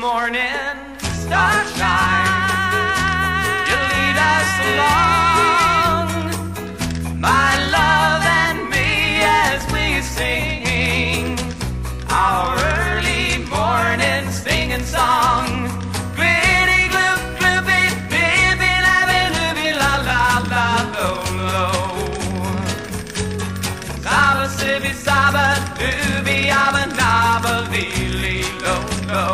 morning starshine, you lead us along, my love and me, as we sing our early morning singing song. Glitty gloop gloopy bippy lappy loopy la la la lo lo. Saba sippy saba doobie abba nabba lee lo lo.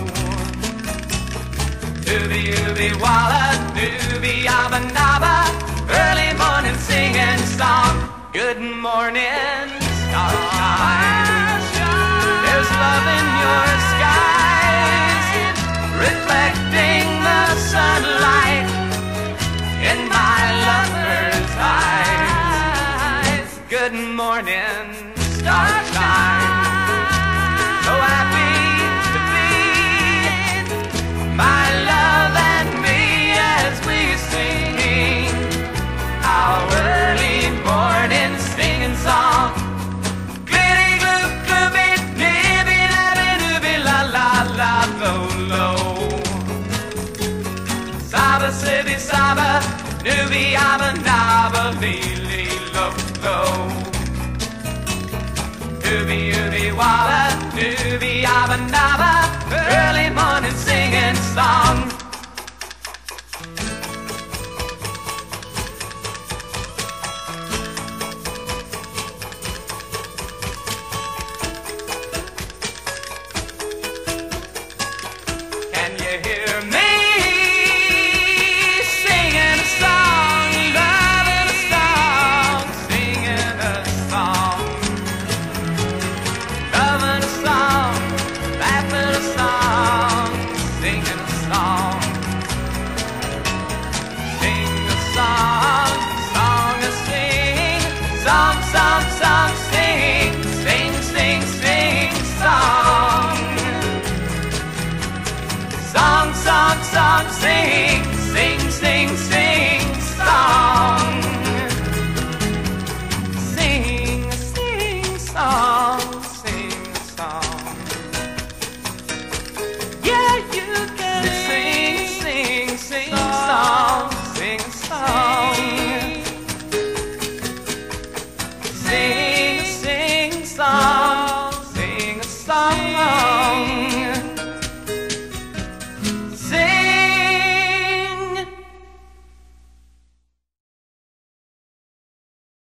Doobie doobie walla doobie abba nabba. Early morning singing song. Good morning starshine, there's love in your skies, reflecting the sunlight in my lover's eyes. Good morning starshine, so happy to be, my love and me, as we sing our early morning singing song. Glitty gloop gloopy nippy lappy doobie la la la lo lo. Saba sippy saba doobie abba nabba lee lee lo lo. Doobie doobie walla doobie abba nabba. Early morning singing song.